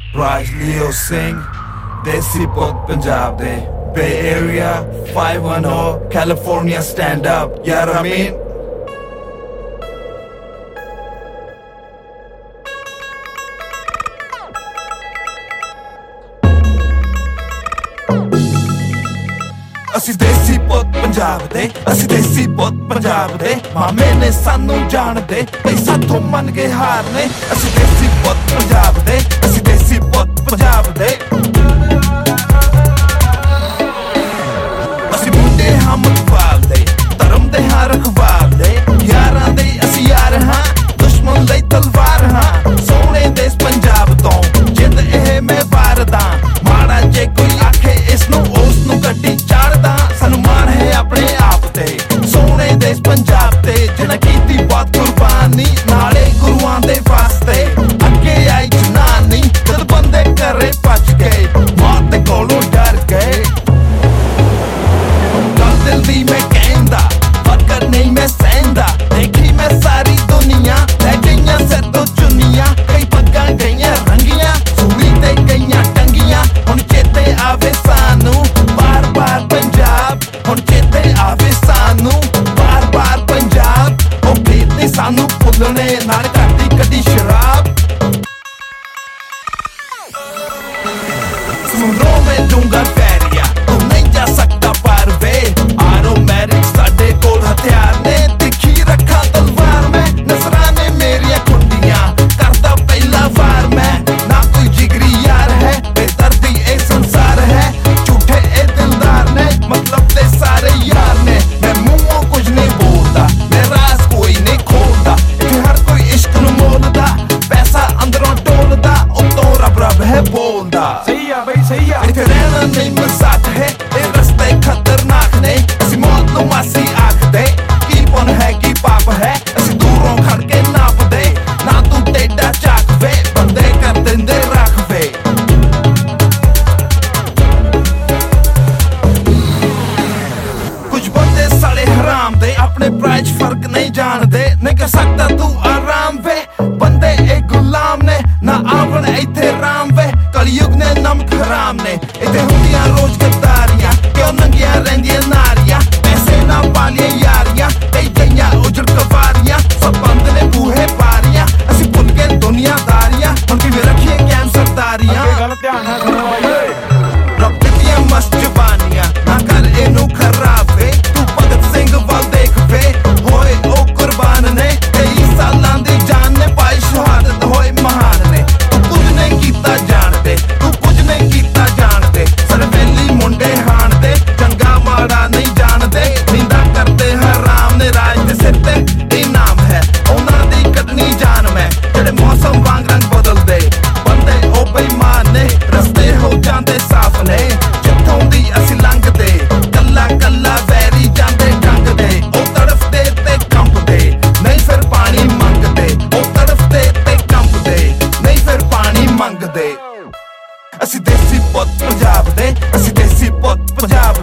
Rajleo Singh, Desi Putt Punjab de Bay Area 510 California stand up, yeah I mean ਅਸੀਂ ਦੇਸੀ ਪੁੱਤ ਪੰਜਾਬ ਦੇ, ਅਸੀਂ ਦੇਸੀ ਪੁੱਤ ਪੰਜਾਬ ਦੇ ਮਾਮੇ ਨੇ ਸਾਨੂੰ ਜਾਣਦੇ ਬਈ ਸਾਥੋਂ ਮੰਨ ਕੇ ਹਾਰ ਨੇ ਅਸੀਂ ਦੇਸੀ ਪੁੱਤ ਪੰਜਾਬ ਦੇ, ਅਸੀਂ ਦੇਸੀ ਪੁੱਤ ਪੰਜਾਬ ਦੇ ਅਸੀਂ ਮੁੰਡੇ ਹਾਂ ਮਤਵਾਲ ਦੇ, ਧਰਮ ਦੇ ਹਾਂ ਰਖਵਾਲ ਦੇ ਯਾਰਾਂ ਦੇ ਅਸੀਂ ਯਾਰ ਹਾਂ, ਦੁਸ਼ਮਣ ਲਈ ਤਲਵਾਰ ਹਾਂ ਸੋਹਣੇ ਦੇਸ ਪੰਜਾਬ ਤੋਂ ਜਿੰਦ ਇਹ ਮੈਂ ਵਾਰਦਾ ਮਾੜਾ ਜੇ ਕੋਈ ਆਖੇ ਇਸ ਨੂੰ ਉਸ ਨੂੰ ਗੱਡੀ ਚਾੜਦਾ ਸਾਨੂੰ ਮਾਣ ਹੈ ਆਪਣੇ ਆਪ ਤੇ ਸੋਹਣੇ ਦੇਸ ਪੰਜਾਬ ਤੇ ਜਿਹਨਾਂ ਕੀਤੀ ਬਹੁਤ ਕੁਰਬਾਨੀ ਨਾਲੇ ਗੁਰੂਆਂ ਦੇ ਵਾਸਤੇ ਅੱਗੇ ਆਈ ਜਨਾਨੀ ਜਦ ਬੰਦੇ ਘਰੇ ਭੱਜ ਗਏ ਮੌਤ ਦੇ ਕੋਲੋਂ ਡਰ ਗਏ ਗੱਲ ਦਿਲ ਦੀ ਮੈਂ ਕਹਿੰਦਾ ਫਕਰ ਨਹੀਂ ਮੈਂ ਸਹਿੰਦਾ ਦੇਖੀ ਮੈਂ ਸਾਰੀ ਦੁਨੀਆ ਲੈ ਗਈਆਂ ਸਿਰ ਤੋਂ ਚੁੰਨੀਆਂ ਕਈ ਪੱਗਾਂ ਗਈਆਂ ਰੰਗੀਆਂ ਸੂਲੀ ਤੇ ਗਈਆਂ ਟੰਗੀਆਂ ਹੁਣ ਚੇਤੇ ਆਵੇ ਸਾਨੂੰ ਬਾਰ-ਬਾਰ ਪੰਜਾਬ ਹੁਣ ਚੇਤੇ ਆਵੇ ਸਾਨੂੰ ਬਾਰ-ਬਾਰ ਪੰਜਾਬ ਉਹ ਬੀਤੇ ਸਾਨੂੰ ਭੁੱਲਣੇ ਨਾਲ ਘਾਟੀ ਕੱਢੀ ਸ਼ਰਾਬ ਸਮੁੰਦਰੋਂ ਮੈਂ ਡੂੰਘਾ ਪੈਰੀਆ ਤੂੰ ਨਹੀਂ ਜਾ ਸਕਦਾ ਪਾਰ ਵੇ ਆਟੋਮੈਟਿਕ ਸਾਡੇ ਕੋਲ ਹਥਿਆਰ ਨੇ ਤਿੱਖੀ ਰੱਖਾਂ ਤਲਵਾਰ ਮੈਂ ਨਜ਼ਰਾਂ ਨੇ ਮੇਰੀਆਂ ਖੁੰਡੀਆਂ ਕਰਦਾ ਪਹਿਲਾ ਵਾਰ ਮੈਂ ਨਾ ਕੋਈ ਜਿਗਰੀ ਯਾਰ ਹੈ ਬੇਦਰਦੀ ਇਹ ਸੰਸਾਰ ਹੈ ਝੂਠੇ ਇਹ ਦਿਲਦਾਰ ਨੇ ਮਤਲਬ ਦੇ ਸਾਰੇ ਯਾਰ ਨੇ ਮੈਂ ਮੂੰਹੋਂ ਕੁਝ ਨਹੀਂ ਬੋਲਦਾ ਮੈਂ ਰਾਜ਼ ਕੋਈ ਨਹੀਂ ਖੋਲਦਾ ਇੱਥੇ ਹਰ ਕੋਈ ਇਸ਼ਕ ਨੂੰ ਮੋਲਦਾ ਪੈਸਾ ਅੰਦਰੋਂ ਟੋਲਦਾ ਉੱਤੋਂ ਰੱਬ ਰੱਬ ਹੈ ਬੋਲਦਾ ਸਹੀ ਆ ਬਈ ਸਹੀ ਆ ਇੱਥੇ ਰਹਿਣਾ ਨਹੀਂ ਮਜ਼ਾਕ ਹੈ ਇਹ ਰਸਤੇ ਖਤਰਨਾਕ ਨੇ ਅਸੀਂ ਮੌਤ ਨੂੰ ਮਾਸੀ ਆਖਦੇ ਕੀ ਪੁੰਨ ਹੈ ਕੀ ਪਾਪ ਹੈ ਅਸੀਂ ਦੂਰੋਂ ਖੜ ਕੇ ਨਾਪਦੇ ਨਾ ਤੂੰ ਟੇਡਾ ਝਾਕ ਵੇ ਬੰਦੇ ਕਰ ਦਿੰਦੇ ਰੱਖ ਵੇ ਕੁਝ ਬੰਦੇ ਸਾਲੇ ਹਰਾਮ ਦੇ ਆਪਣੇ ਪ੍ਰਾਈਜ਼ ਫਰਕ ਨਹੀਂ ਜਾਣਦੇ ਨਹੀਂ ਕਰ ਸਕਦਾ ਤੂੰ ਆਰਾਮ ਵੇ ਬੰਦੇ ਇਹ ਗੁਲਾਮ ਨੇ ਨਾ ਆਵਣ ਇੱਥੇ ਰਾਮ ਵੇ ਕਲਯੁਗ ਨੇ ਨਮਕ ਹਰਾਮ ਨੇ ਇੱਥੇ ਹੁੰਦੀਆਂ ਰੋਜ਼ ਗੱਦਾਰੀਆਂ ਕਿਉਂ ਨੰਗੀਆਂ ਰਹਿੰਦੀਆਂ ਨਾਰੀਆਂ ਪੈਸੇ ਨਾ ਪਾਲੀਆਂ ਯਾਰੀਆਂ ਕਈ ਗਈਆਂ ਉਜੜ ਕਵਾਰੀਆਂ ਸਭ ਬੰਦ ਨੇ ਬੂਹੇ ਬਾਰੀਆਂ ਅਸੀਂ ਭੁੱਲ ਗਏ ਦੁਨੀਆਦਾਰੀਆਂ ਹੁਣ ਕਿਵੇਂ ਰੱਖੀਏ ਕੈਮ ਸਰਦਾਰੀਆਂ ਗੱਲ ਧਿਆਨ ਨਾਲ ਸੁਣੋ ਬਾਈ ਓਏ ਰੱਬ ਦੀਆਂ ਮਸਤ ਜ਼ਬਾਨੀਆਂ ਨਾ ਕਰ ਇਹਨੂੰ ਖਰਾਬ ਵੇ ਤੂੰ ਭਗਤ ਸਿੰਘ ਵੱਲ ਦੇਖ ਵੇ ਹੋਏ ਉਹ ਕੁਰਬਾਨ ਨੇ ਕਈ ਸਾਲਾਂ ਦੀ ਜਾਨ ਨੇ ਪਾਈ ਸ਼ਹਾਦਤ ਹੋਏ ਮਹਾਨ ਨੇ ਤੂੰ ਕੁਝ ਨਹੀਂ ਕੀਤਾ ਜਾਣਦੇ ਤੂੰ ਕੁਝ ਨਹੀਂ ਕੀਤਾ ਜਾਣਦੇ ਸਰਵੇਲੀ ਮੁੰਡੇ ਹਾਣ ਦੇ ਚੰਗਾ ਮਾੜਾ ਨਹੀਂ ਜਾਣਦੇ ਨਿੰਦਾ ਕਰਦੇ ਹਰਾਮ ਨੇ ਰਾਜ ਦੇ ਸਿਰ ਤੇ ਇਨਾਮ ਹੈ ਉਹਨਾਂ ਦੀ ਕੱਢਣੀ ਜਾਨ ਮੈਂ ਜਿਹੜੇ ਮੌਸਮ ਵਾਂਗ ਰੰਗ ਬਦਲਦੇ ਬੰਦੇ ਉਹ ਬੇਈਮਾਨ ਨੇ ਰਸਤੇ ਹੋ ਜਾਂਦੇ ਸਾਫ਼ ਨੇ ਜਿੱਥੋਂ ਦੀ ਅਸੀਂ ਲੰਘਦੇ ਕੱਲਾ ਕੱਲਾ ਵੈਰੀ ਜਾਂਦੇ ਡੰਗਦੇ ਉਹ ਤੜਫਦੇ ਤੇ ਕੰਪਦੇ ਨਹੀਂ ਫਿਰ ਪਾਣੀ ਮੰਗਦੇ ਉਹ ਤੜਫਦੇ ਤੇ ਕੰਪਦੇ ਨਹੀਂ ਫਿਰ ਪਾਣੀ ਮੰਗਦੇ ਅਸੀਂ ਦੇਸੀ ਪੁੱਤ ਪੰਜਾਬ ਦੇ ਅਸੀਂ ਦੇਸੀ ਪੁੱਤ ਪੰਜਾਬ